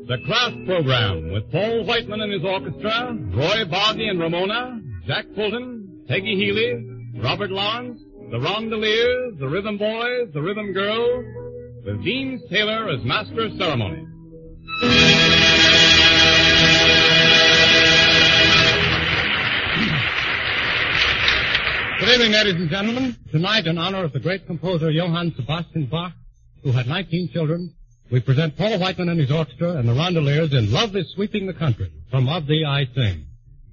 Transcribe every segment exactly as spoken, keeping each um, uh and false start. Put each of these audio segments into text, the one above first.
The Kraft Program with Paul Whiteman and his orchestra, Roy Boggy and Ramona, Jack Fulton, Peggy Healy, Robert Lawrence, the Rondeliers, the Rhythm Boys, the Rhythm Girls, with Dean Taylor as Master of Ceremonies. Good evening, ladies and gentlemen. Tonight, in honor of the great composer Johann Sebastian Bach, who had nineteen children, we present Paul Whiteman and his orchestra and the Rondeliers in Love is Sweeping the Country, from Of Thee I Sing.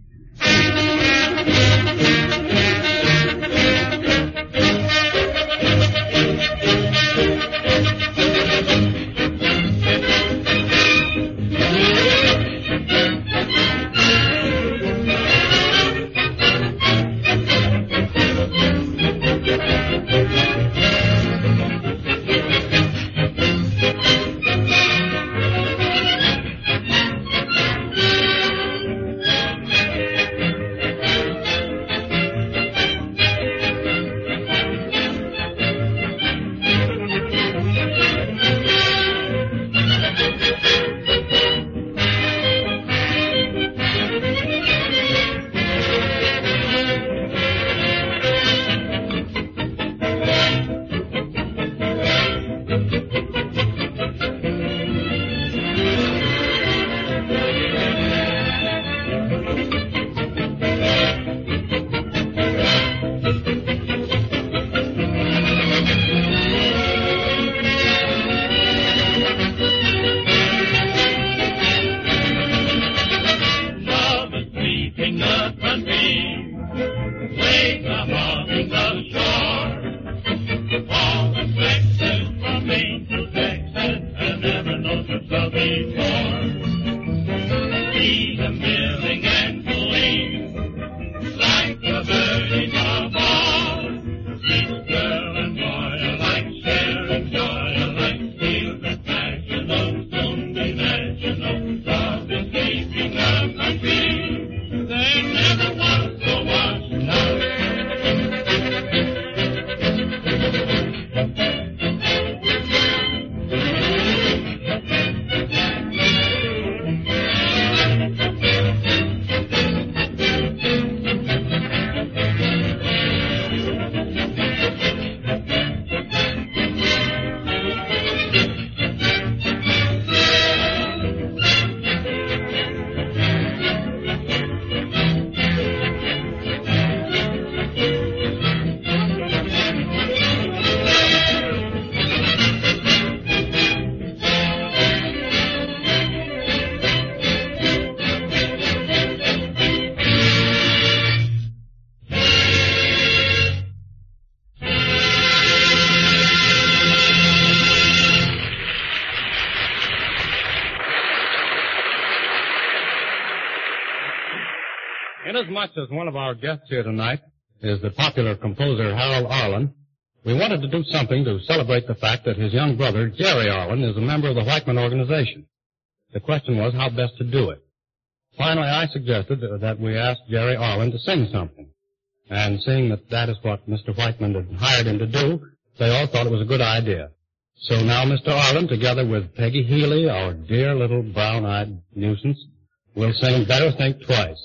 Inasmuch as one of our guests here tonight is the popular composer Harold Arlen, we wanted to do something to celebrate the fact that his young brother, Jerry Arlen, is a member of the Whiteman organization. The question was how best to do it. Finally, I suggested that we ask Jerry Arlen to sing something. And seeing that that is what Mister Whiteman had hired him to do, they all thought it was a good idea. So now Mister Arlen, together with Peggy Healy, our dear little brown-eyed nuisance, will sing Better Think Twice.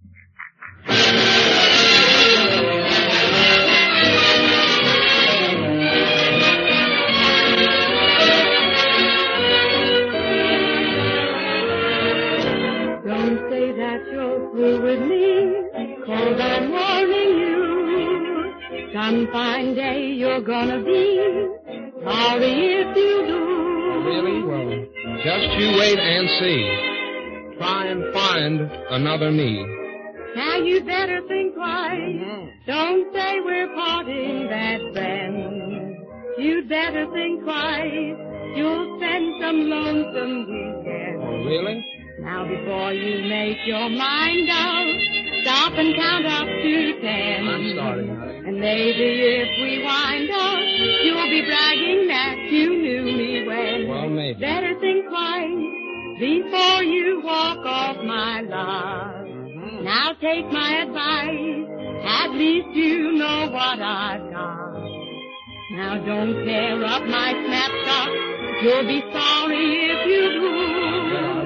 Don't say that you're through with me, 'cause I'm warning you. Some fine day you're gonna be sorry if you do. Really? Well, just you wait and see. Try and find another me. Now you better think twice. Mm-hmm. Don't say we're parting best friends. You'd better think twice. You'll spend some lonesome weekend. Oh, really? Now before you make your mind up, stop and count up to ten. I'm starting, honey. And maybe if we wind up, you'll be bragging that you knew me when. Well, maybe. Better think twice before you walk off my love. Now take my advice, at least you know what I've got. Now don't tear up my snapshot, you'll be sorry if you do.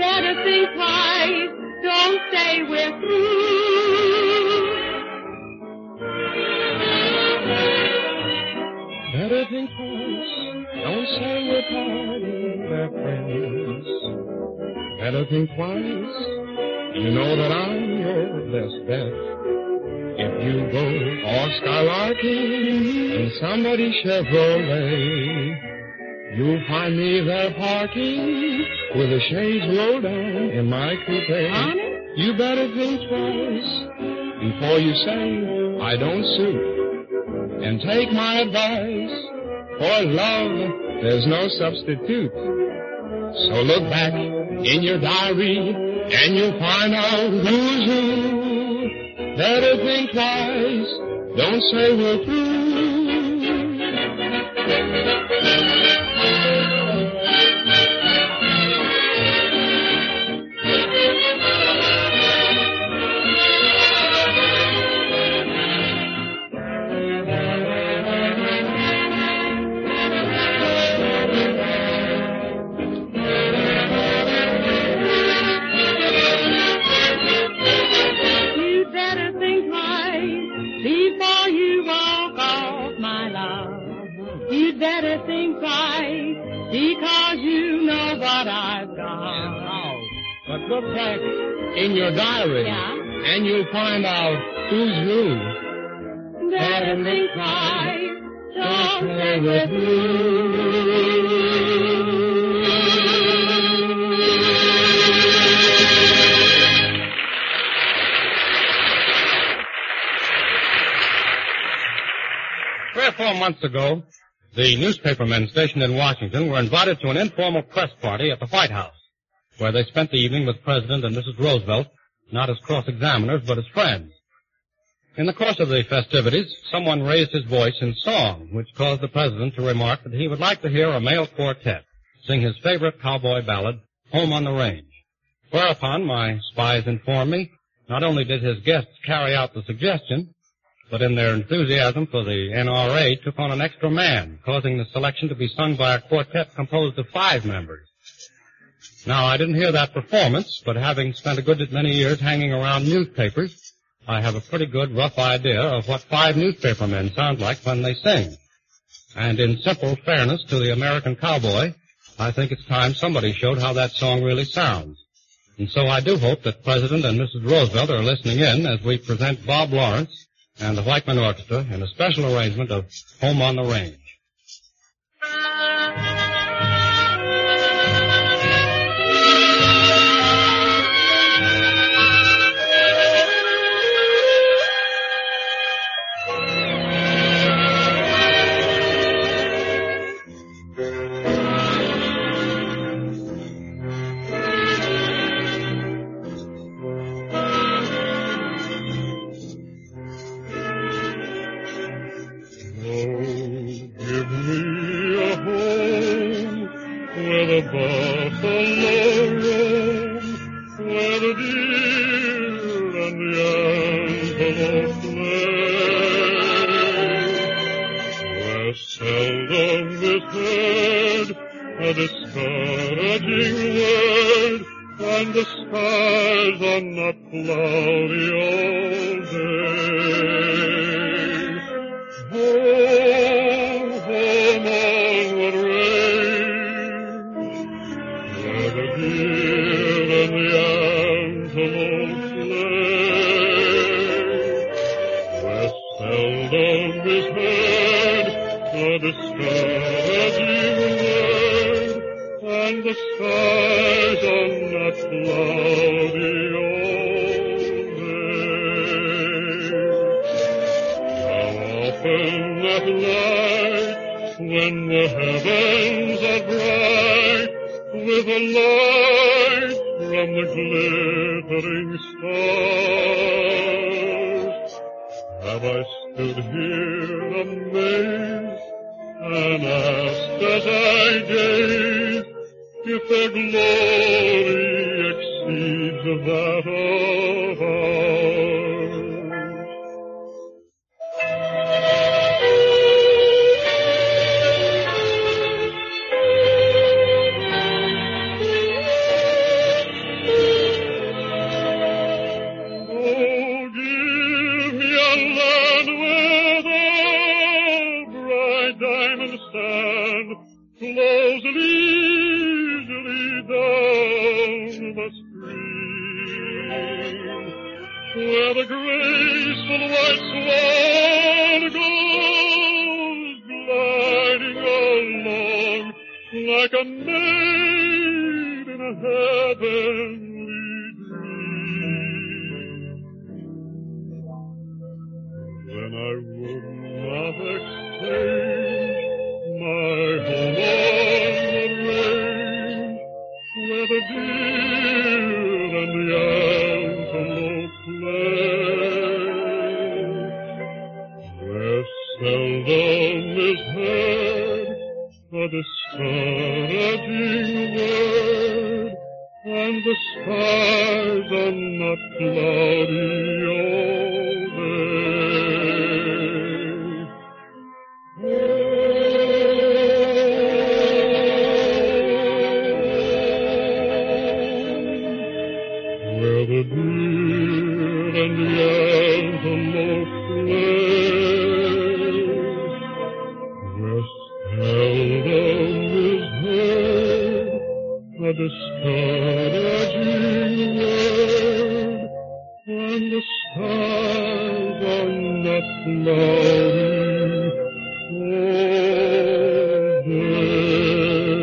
better think twice. Don't say we're through. Better think twice. Don't say we're parting, we're friends. Better think twice. You know that I'm your best bet. If you go all skylarking in somebody's Chevrolet, you'll find me there parking with the shades rolled down in my coupe. Honest? You better think twice before you say I don't suit. And take my advice, for love there's no substitute. So look back in your diary and you'll find out who's who. Better think twice, don't say we're through. Better think twice, because you know what I've got. Oh, but look back in your diary, Yeah? and you'll find out who's who. Better think twice, don't say we're Three or four months ago, the newspapermen stationed in Washington were invited to an informal press party at the White House, where they spent the evening with President and Missus Roosevelt, not as cross-examiners, but as friends. In the course of the festivities, someone raised his voice in song, which caused the President to remark that he would like to hear a male quartet sing his favorite cowboy ballad, Home on the Range. Whereupon my spies informed me, not only did his guests carry out the suggestion, but in their enthusiasm for the N R A took on an extra man, causing the selection to be sung by a quartet composed of five members. Now, I didn't hear that performance, but having spent a good many years hanging around newspapers, I have a pretty good rough idea of what five newspapermen sound like when they sing. And in simple fairness to the American cowboy, I think it's time somebody showed how that song really sounds. And so I do hope that President and Missus Roosevelt are listening in as we present Bob Lawrence and the Whiteman Orchestra in a special arrangement of Home on the Range. hand flows leisurely down the stream, where the graceful white swan goes gliding along like a maid in a heavenly dream. Then I would not exchange my home on the range, where the deer and the antelope play, where seldom is heard a discouraging word, and the skies are not cloudy all day. Where the deer and the antelope play, where seldom is heard a discouraging word, and the skies are not cloudy all day.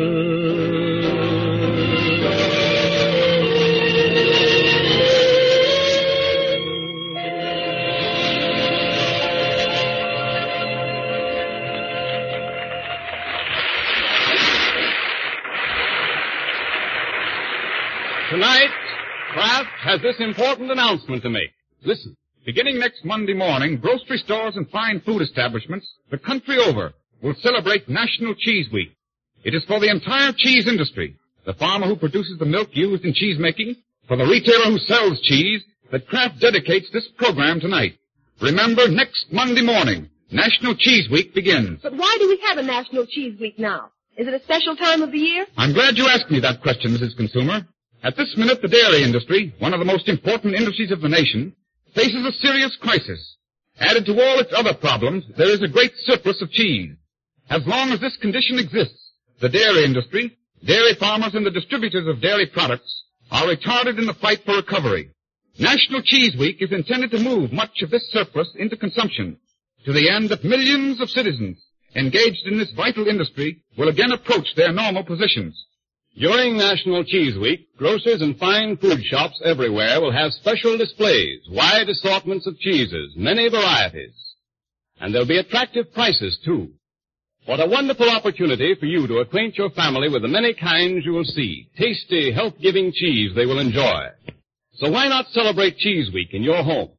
Tonight, Kraft has this important announcement to make. Listen. Beginning next Monday morning, grocery stores and fine food establishments the country over will celebrate National Cheese Week. It is for the entire cheese industry, the farmer who produces the milk used in cheese making, for the retailer who sells cheese, that Kraft dedicates this program tonight. Remember, next Monday morning, National Cheese Week begins. But why do we have a National Cheese Week now? Is it a special time of the year? I'm glad you asked me that question, Missus Consumer. At this minute, the dairy industry, one of the most important industries of the nation, faces a serious crisis. Added to all its other problems, there is a great surplus of cheese. As long as this condition exists, the dairy industry, dairy farmers, and the distributors of dairy products are retarded in the fight for recovery. National Cheese Week is intended to move much of this surplus into consumption, to the end that millions of citizens engaged in this vital industry will again approach their normal positions. During National Cheese Week, grocers and fine food shops everywhere will have special displays, wide assortments of cheeses, many varieties. And there'll be attractive prices, too. What a wonderful opportunity for you to acquaint your family with the many kinds you will see, tasty, health-giving cheese they will enjoy. So why not celebrate Cheese Week in your home?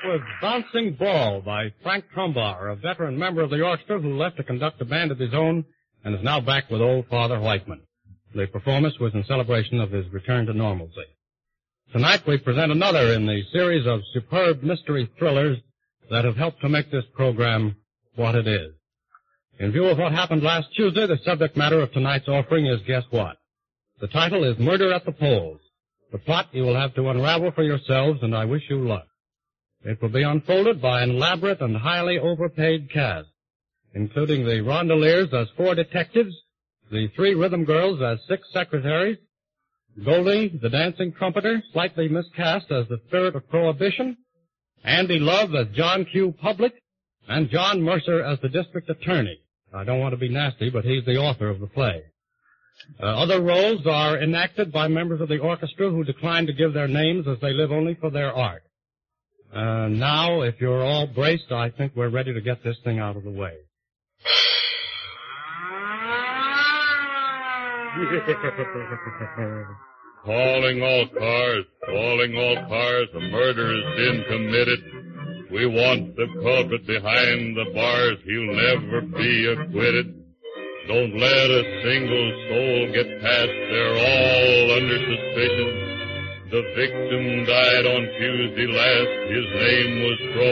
with Bouncing Ball by Frank Trumbar, a veteran member of the orchestra who left to conduct a band of his own and is now back with old Father Whiteman. The performance was in celebration of his return to normalcy. Tonight we present another in the series of superb mystery thrillers that have helped to make this program what it is. In view of what happened last Tuesday, the subject matter of tonight's offering is Guess What? The title is Murder at the Polls. The plot you will have to unravel for yourselves, and I wish you luck. It will be unfolded by an elaborate and highly overpaid cast, including the Rondeliers as four detectives, the three rhythm girls as six secretaries, Goldie, the dancing trumpeter, slightly miscast as the spirit of prohibition, Andy Love as John Q. Public, and John Mercer as the district attorney. I don't want to be nasty, but he's the author of the play. Uh, other roles are enacted by members of the orchestra who decline to give their names as they live only for their art. Uh, now, if you're all braced, I think we're ready to get this thing out of the way. Calling all cars, calling all cars, a murder has been committed. We want the culprit behind the bars, he'll never be acquitted. Don't let a single soul get past, they're all under suspicion. The victim died on Tuesday last, his name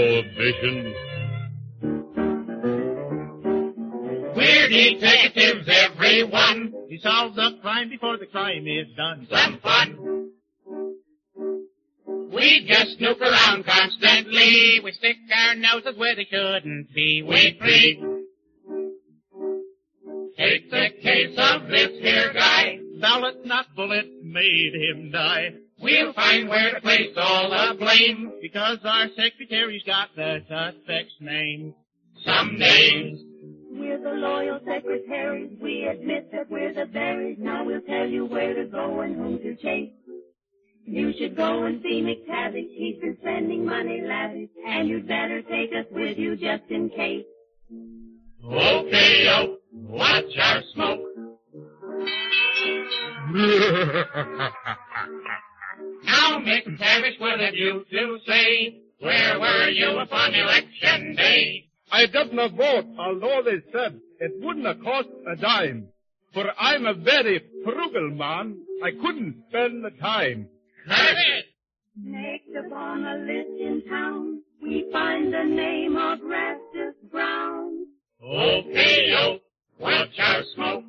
was Prohibition. We're detectives, everyone. We solve the crime before the crime is done. Some fun. We just snoop around constantly. We stick our noses where they shouldn't be. We creep. Take the case of this here guy. Ballot, not bullet, made him die. We'll find where to place all the blame, because our secretary's got the suspect's name. Some names. We're the loyal secretaries. We admit that we're the berries. Now we'll tell you where to go and whom to chase. You should go and see McTavish. He's been spending money lavish, and you'd better take us with you just in case. Okay, yo, watch our smoke. Now, McTavish, what have you to say? Where were you upon election day? I didn't vote, although they said it wouldn't have cost a dime. For I'm a very frugal man. I couldn't spend the time. Curtis! Next upon a list in town, we find the name of Rastus Brown. Okay, yo, watch our smoke.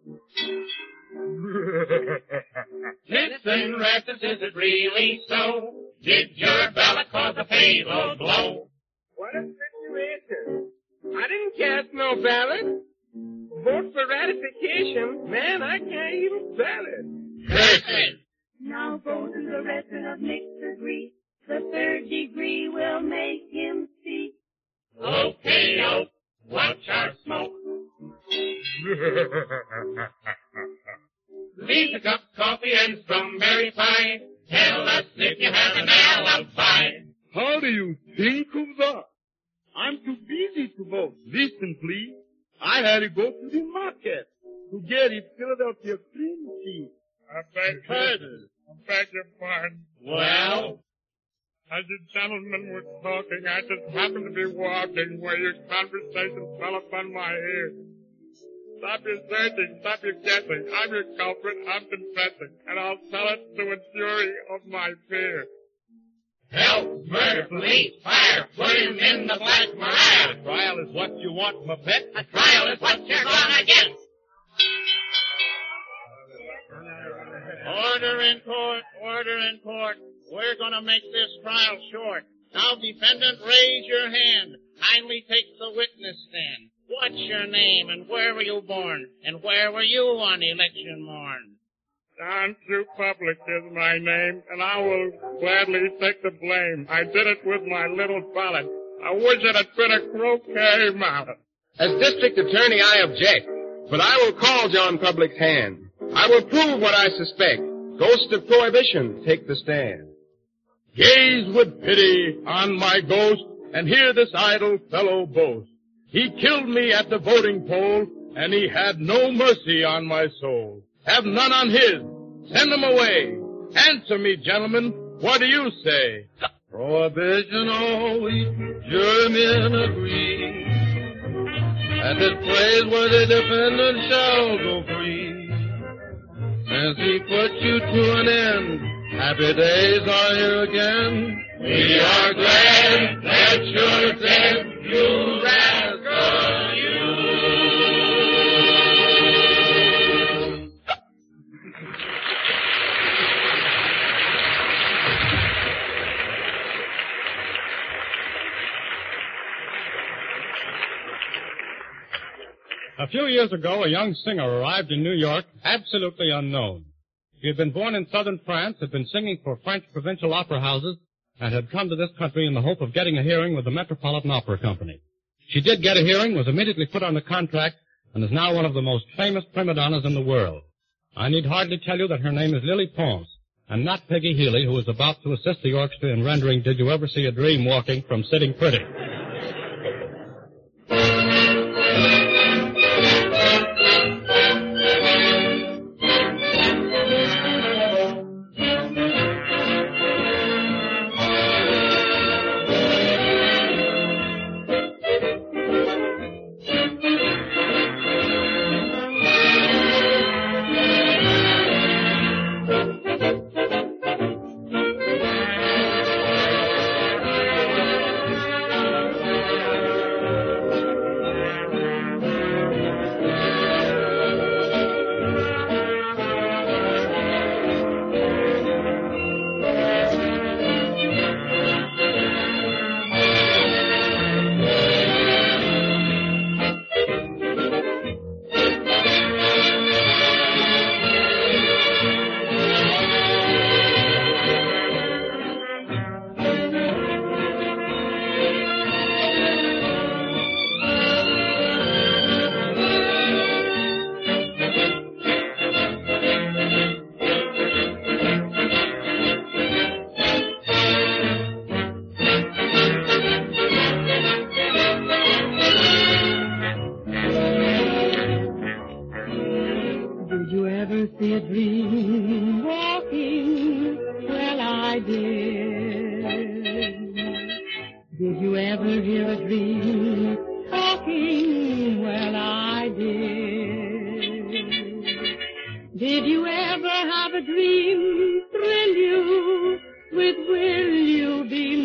Listen, Rastus, is it really so? Did your ballot cause a fatal blow? What a situation. I didn't cast no ballot. Vote for ratification. Man, I can't even spell it. Curtis! Now go to the record of mixed degree. The third degree will make him see. Okay, yo, watch our smoke. Leave a cup of coffee and strawberry pie. Tell us if you have an alibi. How do you think of that? I'm too busy to vote. Listen, please. I had to go to the market to get a Philadelphia cream cheese. I beg pardon. I beg your pardon. Well? As the gentlemen were talking, I just happened to be walking where your conversation fell upon my ear. Stop your searching, stop your guessing. I'm your culprit, I'm confessing, and I'll tell it to a jury of my peers. Help, murder, police, fire, put him in the Black Maria. A trial is what you want, my pet. A trial is what you're gonna get. Order in court, order in court. We're gonna make this trial short. Now, defendant, raise your hand. Kindly take the witness stand. What's your name, and where were you born? And where were you on election morn? John Q. Public is my name, and I will gladly take the blame. I did it with my little ballot. I wish it had been a croquet mallet. As district attorney, I object, but I will call John Public's hand. I will prove what I suspect. Ghost of Prohibition, take the stand. Gaze with pity on my ghost, and hear this idle fellow boast. He killed me at the voting poll, and he had no mercy on my soul. Have none on his. Send him away. Answer me, gentlemen. What do you say? Prohibition always, jurymen agree. At this place where the defendant shall go free. Since he put you to an end, happy days are here again. We are glad that you're dead, you rascal, you. A few years ago, a young singer arrived in New York, absolutely unknown. She had been born in southern France, had been singing for French provincial opera houses, and had come to this country in the hope of getting a hearing with the Metropolitan Opera Company. She did get a hearing, was immediately put on the contract, and is now one of the most famous prima donnas in the world. I need hardly tell you that her name is Lily Pons, and not Peggy Healy, who is about to assist the orchestra in rendering Did You Ever See a Dream Walking from Sitting Pretty. See a dream walking, well I did. Did you ever hear a dream talking, well I did. Did you ever have a dream thrill you with will you be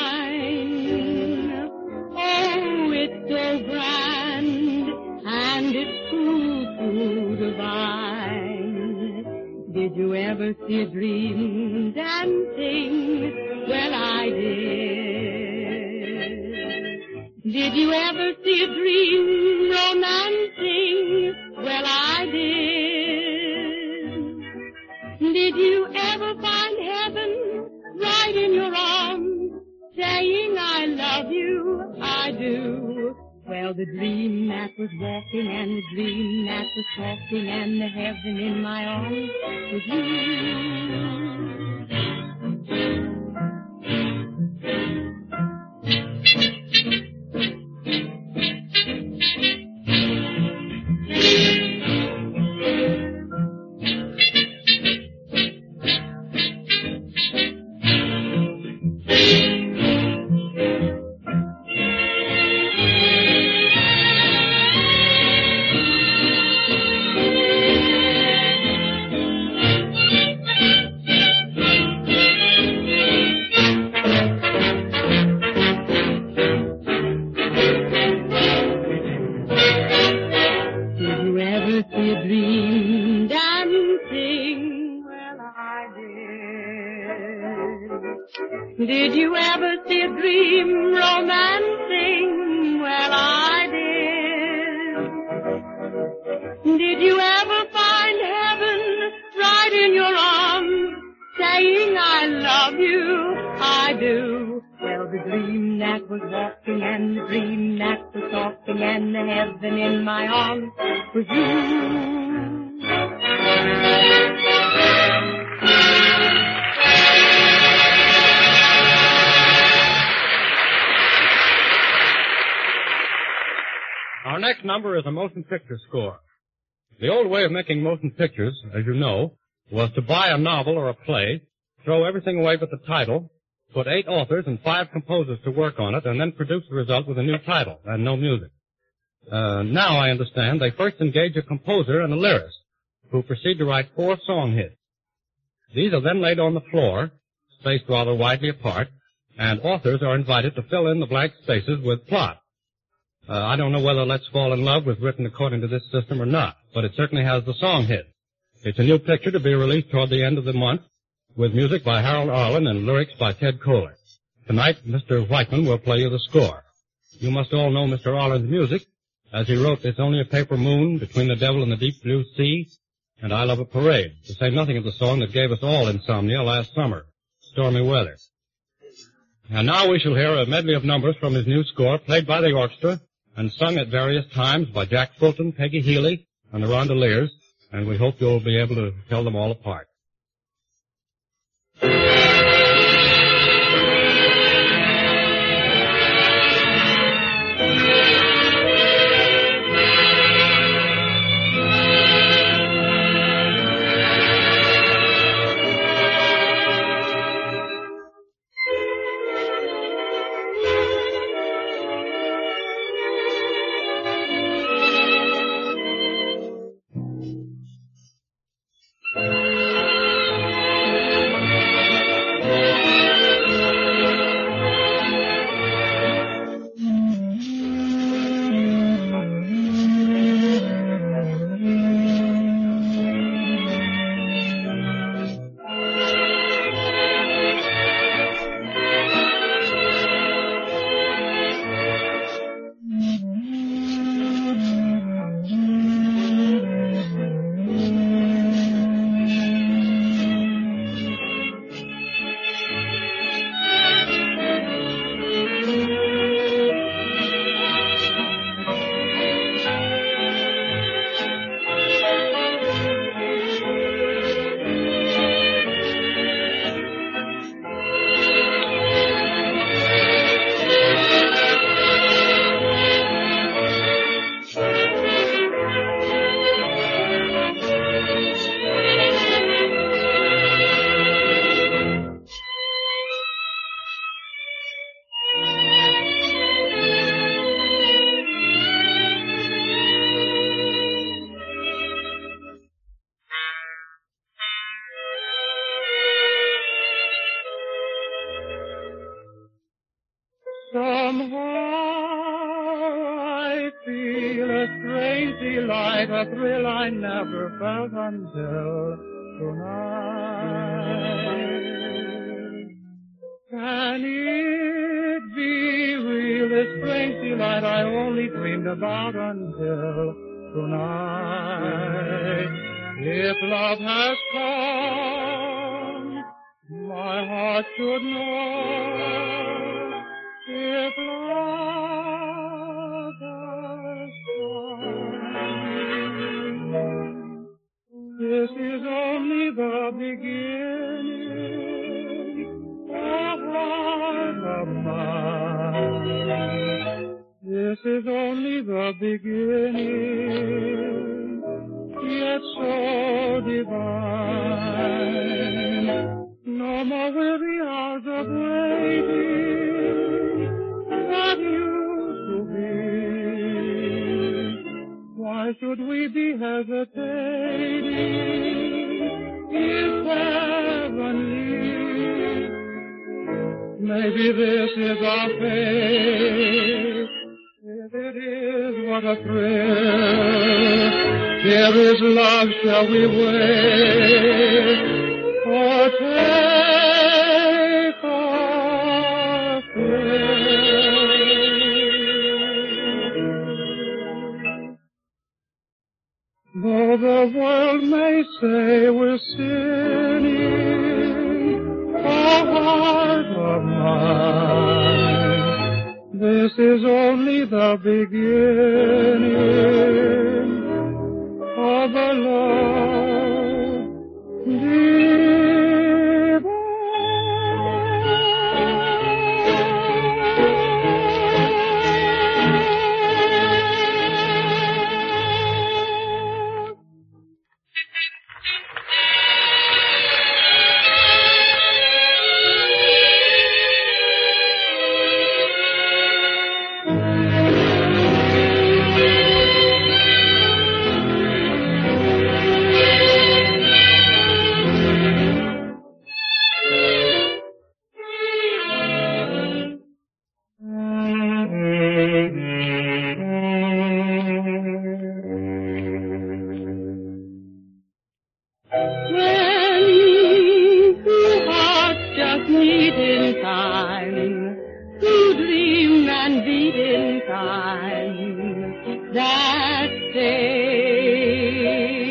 mine? Oh, it's so grand and it's too, too divine. Did you ever see a dream dancing? Well, I did. Did you ever see a dream romancing? Well, I did. Did you ever find heaven right in your arms, saying I love you, I do? Well, the dream that was walking and the dream that was talking and the heaven in my arms was Did you ever see a dream romancing? Well, I did. Did you ever find heaven right in your arms, saying I love you, I do? Well, the dream that was walking and the dream that was talking and the heaven in my arms was you. Our next number is a motion picture score. The old way of making motion pictures, as you know, was to buy a novel or a play, throw everything away but the title, put eight authors and five composers to work on it, and then produce the result with a new title and no music. Uh, now I understand they first engage a composer and a lyrist, who proceed to write four song hits. These are then laid on the floor, spaced rather widely apart, and authors are invited to fill in the blank spaces with plot. Uh, I don't know whether Let's Fall in Love was written according to this system or not, but it certainly has the song hit. It's a new picture to be released toward the end of the month, with music by Harold Arlen and lyrics by Ted Koehler. Tonight, Mister Whiteman will play you the score. You must all know Mister Arlen's music, as he wrote It's Only a Paper Moon, Between the Devil and the Deep Blue Sea, and I Love a Parade, to say nothing of the song that gave us all insomnia last summer, Stormy Weather. And now we shall hear a medley of numbers from his new score, played by the orchestra and sung at various times by Jack Fulton, Peggy Healy, and the Rondeliers, and we hope you'll be able to tell them all apart. A thrill I never felt until tonight. Can it be real, this strange delight I only dreamed about until tonight? If love has come, my heart should know. If love has this is only the beginning, oh heart of mine. This is only the beginning, yet so divine. No more will the hours of waiting that used to be. Why should we be hesitating? It's heavenly. Maybe this is our fate. If it is, what a thrill. Here is love, shall we wait? Or take our fill? Though the world may say we're sinning, oh heart of mine, this is only the beginning of a love divine. and beat in time that day.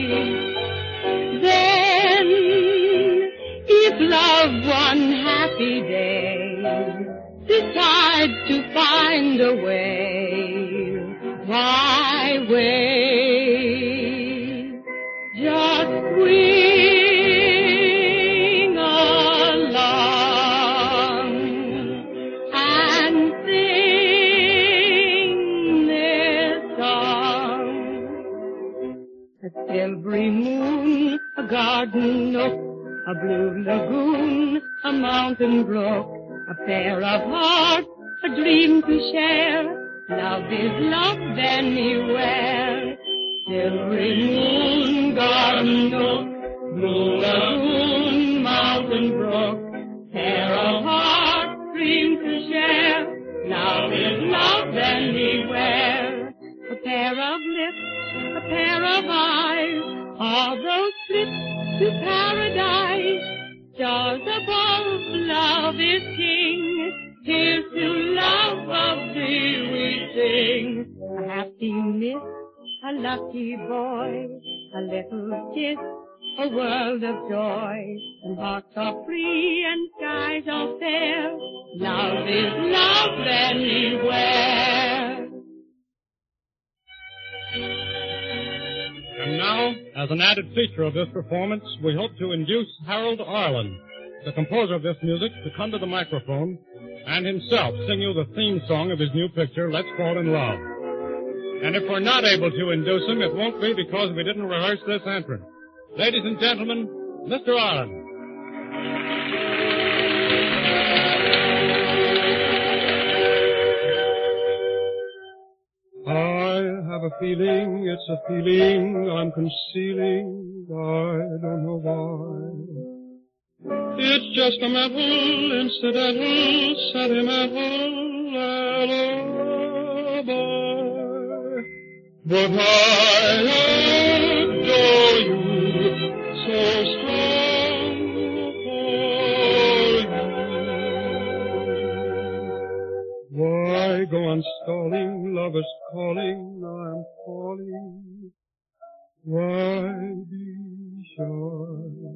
Then, if love one happy day decides to find a way, why wait? Just swing along and sing this song. A silvery moon, a garden nook, a blue lagoon, a mountain brook, a pair of hearts, a dream to share. Love is love anywhere. Silvery moon, garden nook, blue lagoon, mountain brook, pair of hearts, dream to share. Love is love anywhere. A pair of lips, a pair of eyes, all those trips to paradise. Stars above, love is king. Here's to love of thee we sing. A happy miss, a lucky boy, a little kiss, a world of joy. And hearts are free and skies are fair. Love is love anywhere. And now, as an added feature of this performance, we hope to induce Harold Arlen, the composer of this music, to come to the microphone and himself sing you the theme song of his new picture, Let's Fall in Love. And if we're not able to induce him, it won't be because we didn't rehearse this entrance. Ladies and gentlemen, Mister Arlen. I have a feeling, it's a feeling I'm concealing, I don't know why. It's just a mental, incidental, sentimental lullaby. But I adore you so strong for you. Why go on stalling, love is calling, I'm falling. Why be shy?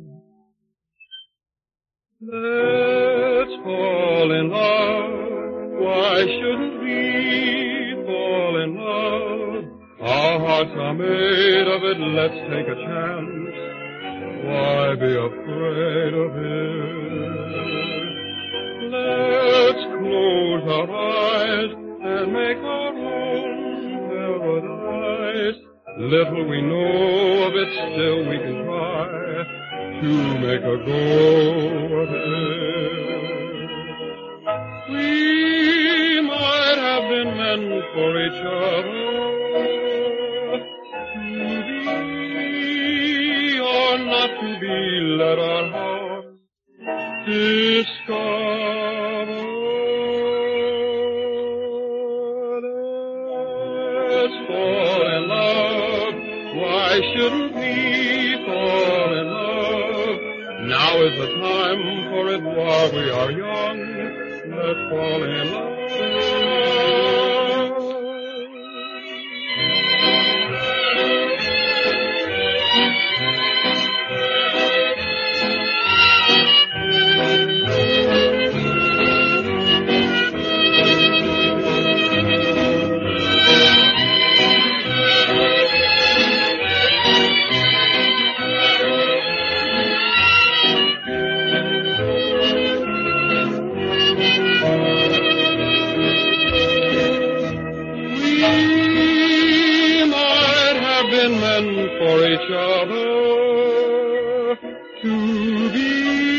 Let's fall in love. Why shouldn't we fall in love? Our hearts are made of it. Let's take a chance. Why be afraid of it? Let's close our eyes and make our own paradise. Little we know of it, still we can try to make a go of it. We might have been meant for each other, to be or not to be, let our hearts discover. Let's fall in love. Why shouldn't we fall in love? Now is the time for it while we are young. Let's fall in love. For each other, to be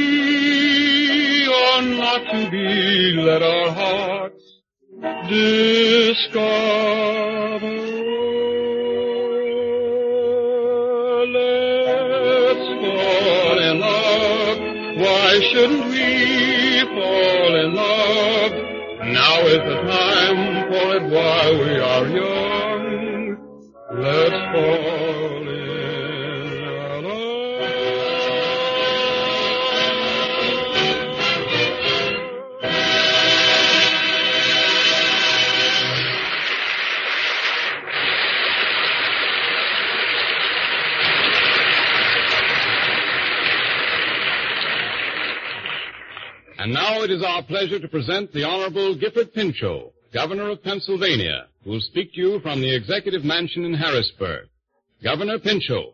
or not to be, let our hearts discover. Let's fall in love. Why shouldn't we fall in love? Now is the time for it while we are young. Let's fall in love. And now it is our pleasure to present the Honorable Gifford Pinchot, Governor of Pennsylvania, who will speak to you from the Executive Mansion in Harrisburg. Governor Pinchot.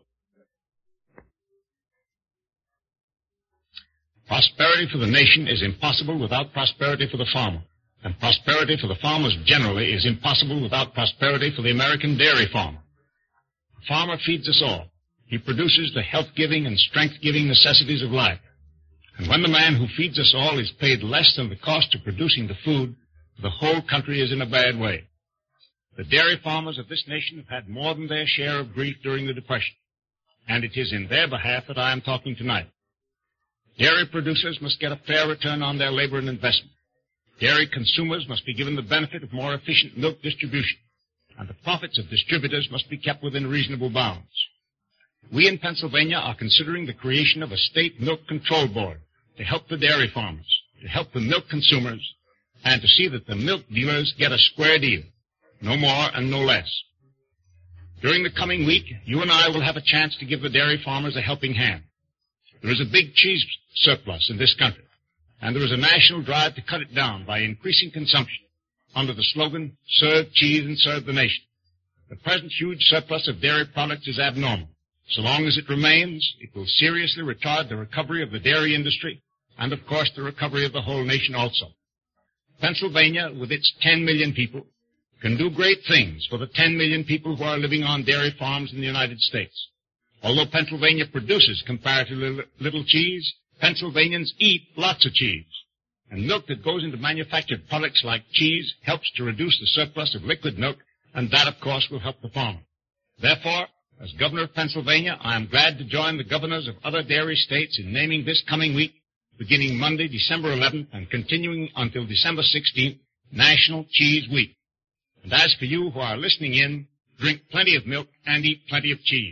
Prosperity for the nation is impossible without prosperity for the farmer. And prosperity for the farmers generally is impossible without prosperity for the American dairy farmer. The farmer feeds us all. He produces the health-giving and strength-giving necessities of life. And when the man who feeds us all is paid less than the cost of producing the food, the whole country is in a bad way. The dairy farmers of this nation have had more than their share of grief during the Depression, and it is in their behalf that I am talking tonight. Dairy producers must get a fair return on their labor and investment. Dairy consumers must be given the benefit of more efficient milk distribution, and the profits of distributors must be kept within reasonable bounds. We in Pennsylvania are considering the creation of a state milk control board to help the dairy farmers, to help the milk consumers, and to see that the milk dealers get a square deal, no more and no less. During the coming week, you and I will have a chance to give the dairy farmers a helping hand. There is a big cheese surplus in this country, and there is a national drive to cut it down by increasing consumption under the slogan, serve cheese and serve the nation. The present huge surplus of dairy products is abnormal. So long as it remains, it will seriously retard the recovery of the dairy industry and, of course, the recovery of the whole nation also. Pennsylvania, with its ten million people, can do great things for the ten million people who are living on dairy farms in the United States. Although Pennsylvania produces comparatively little cheese, Pennsylvanians eat lots of cheese. And milk that goes into manufactured products like cheese helps to reduce the surplus of liquid milk, and that, of course, will help the farmer. Therefore, as Governor of Pennsylvania, I am glad to join the governors of other dairy states in naming this coming week, beginning Monday, December eleventh, and continuing until December sixteenth, National Cheese Week. And as for you who are listening in, drink plenty of milk and eat plenty of cheese.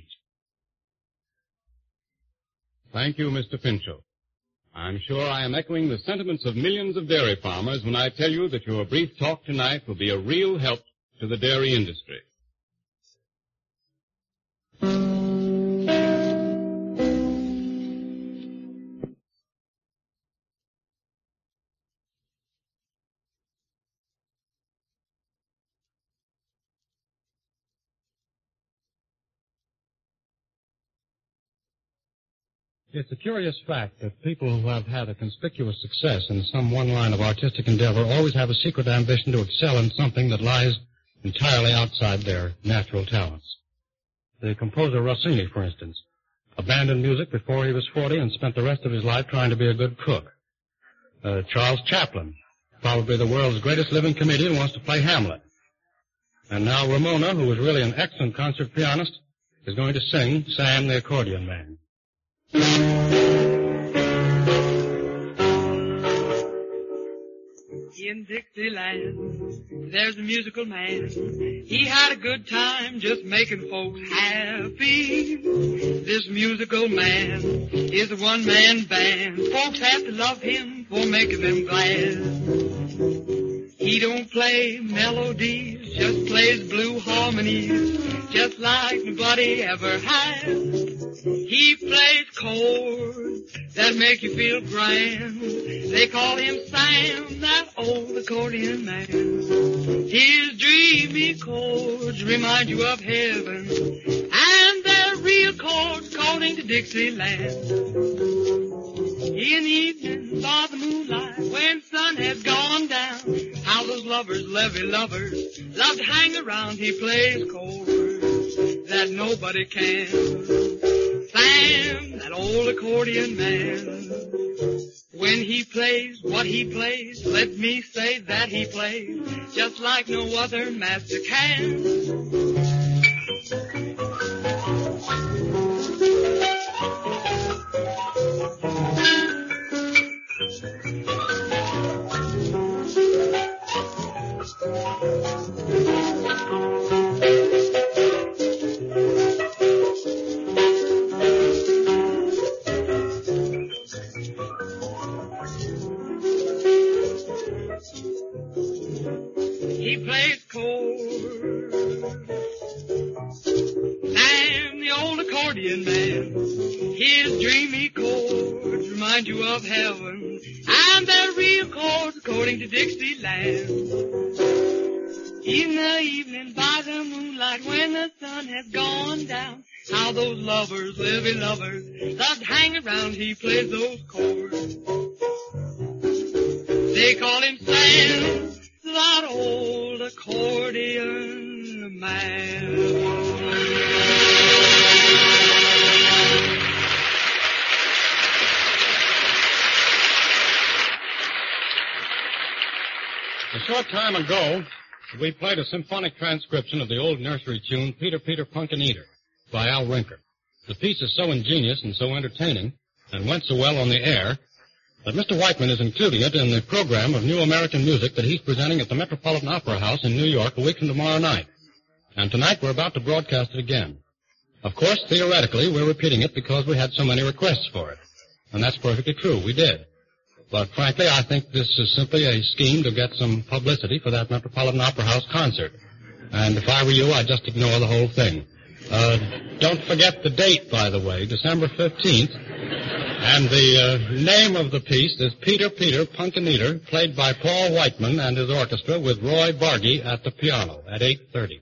Thank you, Mister Pinchot. I'm sure I am echoing the sentiments of millions of dairy farmers when I tell you that your brief talk tonight will be a real help to the dairy industry. It's a curious fact that people who have had a conspicuous success in some one line of artistic endeavor always have a secret ambition to excel in something that lies entirely outside their natural talents. The composer Rossini, for instance, abandoned music before he was forty and spent the rest of his life trying to be a good cook. Uh, Charles Chaplin, probably the world's greatest living comedian, wants to play Hamlet. And now Ramona, who is really an excellent concert pianist, is going to sing Sam the Accordion Man. In Dixieland, there's a musical man. He had a good time just making folks happy. This musical man is a one-man band. Folks have to love him for making them glad. He don't play melodies, just plays blue harmonies, just like nobody ever has. He plays chords that make you feel grand. They call him Sam, that old accordion man. His dreamy chords remind you of heaven, and they're real chords calling to Dixieland. In the evening, by the moonlight, when sun has gone down, how those lovers, lovey lovers, love to hang around. He plays chords that nobody can. Sam, that old accordion man. When he plays what he plays, let me say that he plays just like no other master can. He plays chords. Sam, the old accordion man. His dreamy chords remind remind you of heaven and their real chords according to Dixieland. In the evening by the moonlight when the sun has gone down, how those lovers, living lovers, love to hang around, he plays those chords. They call him Sam, that old accordion man. A short time ago, we played a symphonic transcription of the old nursery tune, Peter, Peter, Punkin' by Al Rinker. The piece is so ingenious and so entertaining, and went so well on the air, that Mister Whiteman is including it in the program of New American Music that he's presenting at the Metropolitan Opera House in New York a week from tomorrow night. And tonight we're about to broadcast it again. Of course, theoretically, we're repeating it because we had so many requests for it. And that's perfectly true. We did. But frankly, I think this is simply a scheme to get some publicity for that Metropolitan Opera House concert. And if I were you, I'd just ignore the whole thing. Uh, don't forget the date, by the way, December fifteenth. And the uh, name of the piece is Peter, Peter, Punkin' played by Paul Whiteman and his orchestra with Roy Bargy at the piano at eight thirty.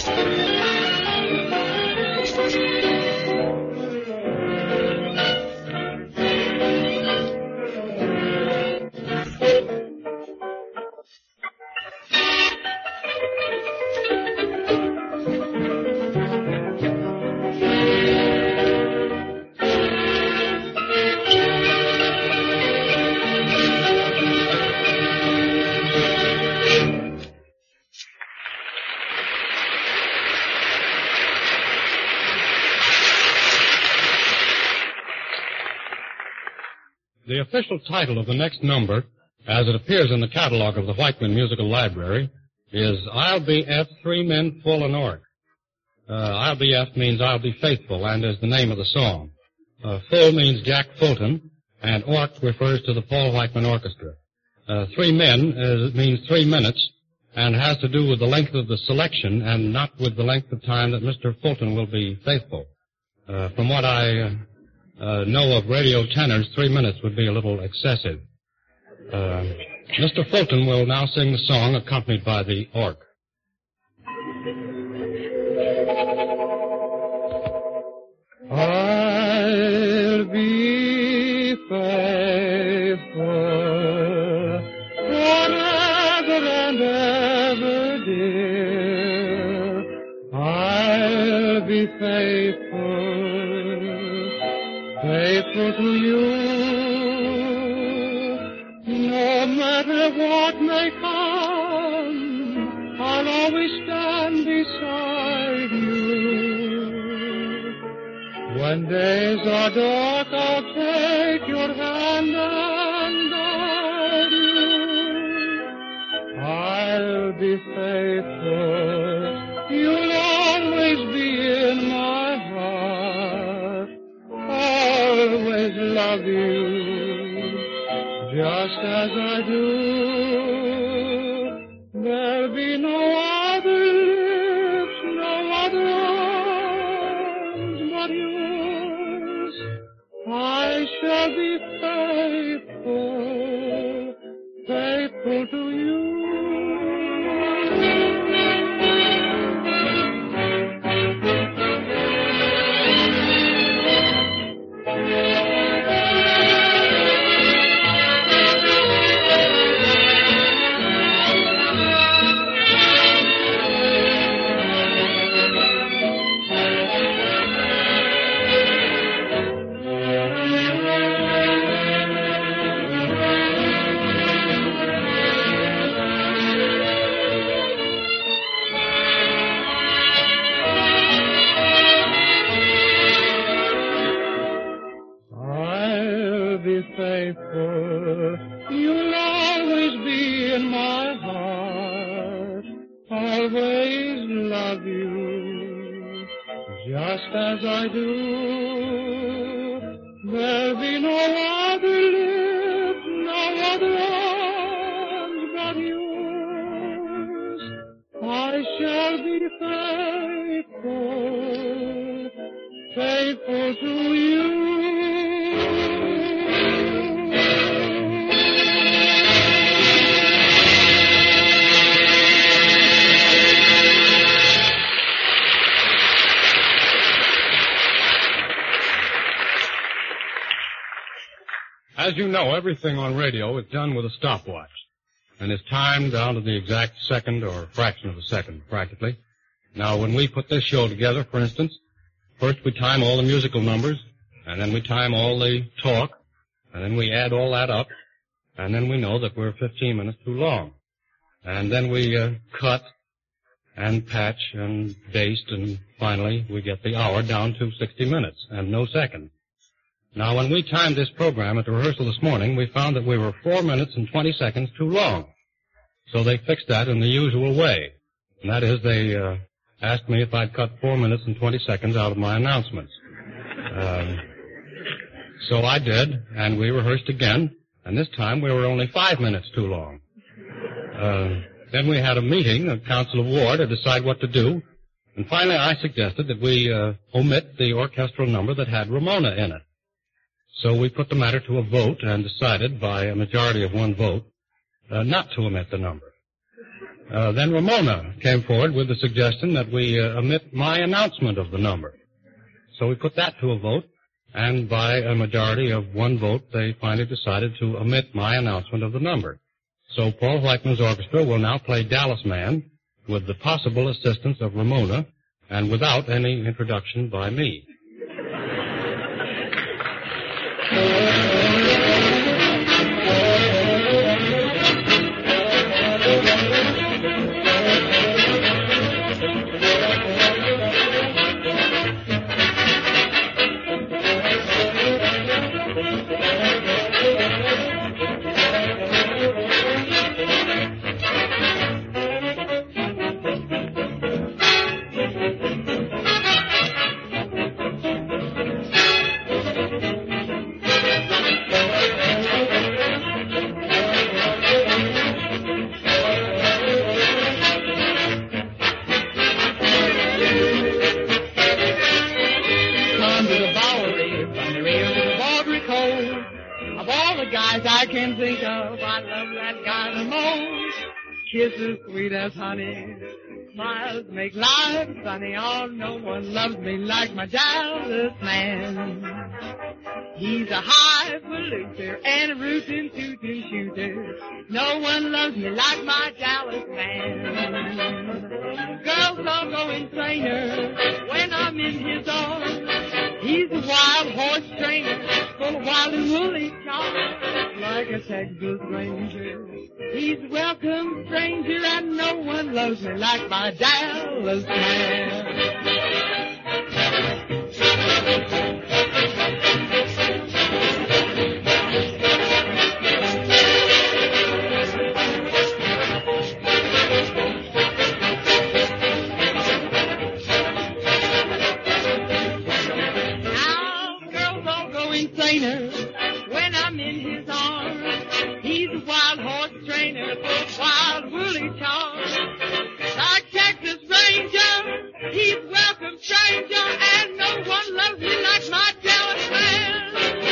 The official title of the next number, as it appears in the catalog of the Whiteman Musical Library, is I'll Be F, Three Men Full and Ork. Uh, I'll Be F means I'll Be Faithful, and is the name of the song. Uh, full means Jack Fulton, and Ork refers to the Paul Whiteman Orchestra. Uh, three Men is, means three minutes, and has to do with the length of the selection, and not with the length of time that Mister Fulton will be faithful. Uh, from what I... Uh, Uh, know of radio tenors, three minutes would be a little excessive. Uh, Mister Fulton will now sing the song accompanied by the Ork. I'll be faithful forever and ever, dear. I'll be faithful. Faithful to you, no matter what may come, I'll always stand beside you. When days are dark, I'll take your hand and guide you. I'll be faithful, you'll always be in my heart. Always love you, just as I do. There'll be no other lips, no other arms but yours. I shall be faithful, faithful to you. Faithful, you'll always be in my heart, always love you, just as I do. There'll be no other lips, no other arms but yours. I shall be faithful, faithful to you. As you know, everything on radio is done with a stopwatch, and is timed down to the exact second or fraction of a second, practically. Now, when we put this show together, for instance, first we time all the musical numbers, and then we time all the talk, and then we add all that up, and then we know that we're fifteen minutes too long. And then we uh, cut and patch and baste, and finally we get the hour down to sixty minutes and no second. Now, when we timed this program at the rehearsal this morning, we found that we were four minutes and twenty seconds too long. So they fixed that in the usual way. And that is, they uh, asked me if I'd cut four minutes and twenty seconds out of my announcements. Um, so I did, and we rehearsed again, and this time we were only five minutes too long. Uh, then we had a meeting, a council of war, to decide what to do, and finally I suggested that we uh, omit the orchestral number that had Ramona in it. So we put the matter to a vote and decided by a majority of one vote uh, not to omit the number. Uh, then Ramona came forward with the suggestion that we uh, omit my announcement of the number. So we put that to a vote, and by a majority of one vote, they finally decided to omit my announcement of the number. So Paul Whiteman's orchestra will now play Dallas Man with the possible assistance of Ramona and without any introduction by me. I can think of, I love that guy the most. Kisses sweet as honey, smiles make life sunny. Oh, no one loves me like my Dallas man. He's a highfalutin and a rootin' tootin' shooter. No one loves me like my Dallas man. Girls all go insaner when I'm in his arms. He's a wild horse trainer, full of wild and woolly charms, like a Texas Ranger. He's a welcome stranger, and no one loves me like my Dallas man. When I'm in his arms, he's a wild horse trainer, full of wild woolly charms, like Texas Ranger. He's welcome stranger, and no one loves me like my Dallas man.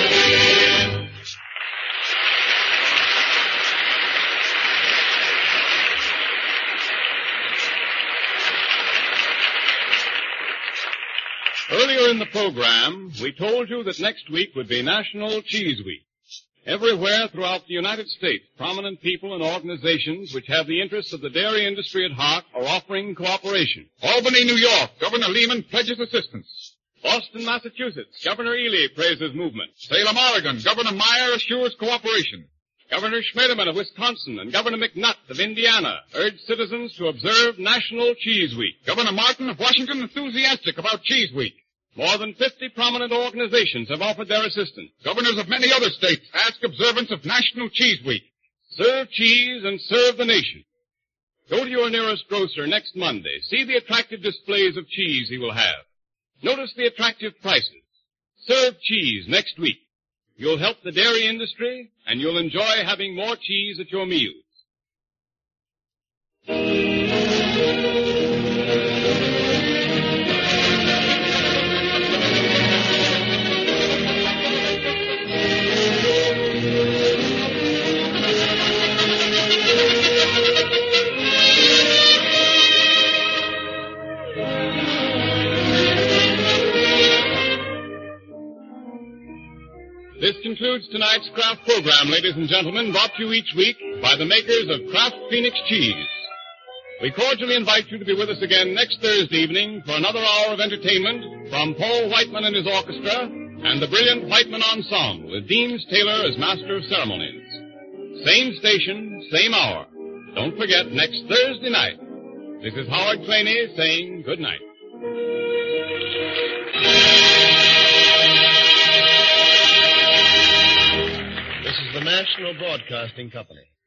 Earlier in the program, we told you that next week would be National Cheese Week. Everywhere throughout the United States, prominent people and organizations which have the interests of the dairy industry at heart are offering cooperation. Albany, New York, Governor Lehman pledges assistance. Boston, Massachusetts, Governor Ely praises movement. Salem, Oregon, Governor Meyer assures cooperation. Governor Schmederman of Wisconsin and Governor McNutt of Indiana urge citizens to observe National Cheese Week. Governor Martin of Washington enthusiastic about Cheese Week. More than fifty prominent organizations have offered their assistance. Governors of many other states ask observance of National Cheese Week. Serve cheese and serve the nation. Go to your nearest grocer next Monday. See the attractive displays of cheese he will have. Notice the attractive prices. Serve cheese next week. You'll help the dairy industry, and you'll enjoy having more cheese at your meals. This concludes tonight's Kraft program, ladies and gentlemen, brought to you each week by the makers of Kraft Phoenix Cheese. We cordially invite you to be with us again next Thursday evening for another hour of entertainment from Paul Whiteman and his orchestra and the brilliant Whiteman Ensemble with Deems Taylor as master of ceremonies. Same station, same hour. Don't forget, next Thursday night. This is Howard Claney saying good night. This is the National Broadcasting Company.